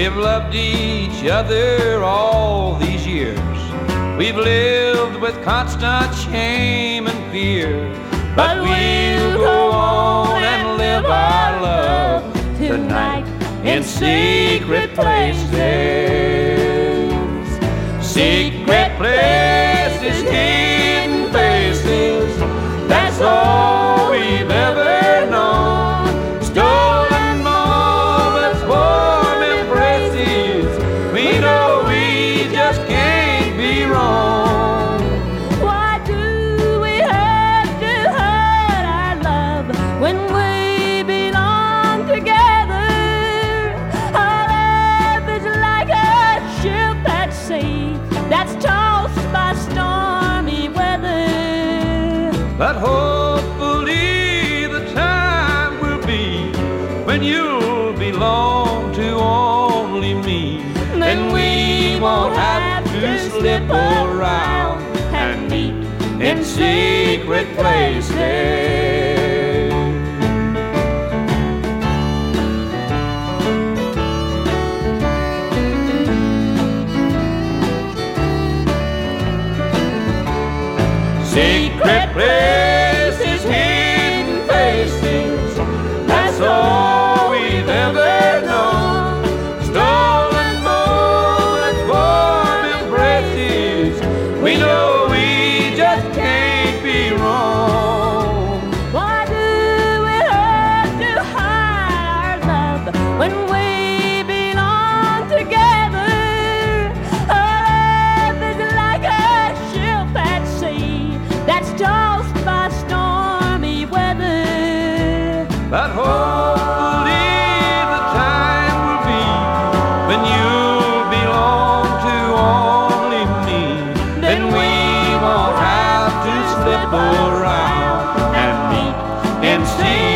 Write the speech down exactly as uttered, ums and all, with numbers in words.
We've loved each other all these years. We've lived with constant shame and fear. But we'll go on and live our love tonight in secret places. Secret places, hidden places, that's all we've ever known. Stolen moments, warm embraces, we know we just can't be wrong. Why do we have to hide our love when we belong together? Our love is like a ship at sea that's tossed by stormy weather. But hopefully the time will be when you'll belong to only me. Then we won't have to slip around and meet in secret places. Secret places, hidden faces, that's all we've ever known. Stolen moments, warm embraces, we know we just can't be wrong. Why do we have to hide our love when we belong together? Our love is like a ship at sea that's tossed by stormy weather. But hopefully the time will be when you belong to only me. Then we won't have to slip around and meet and see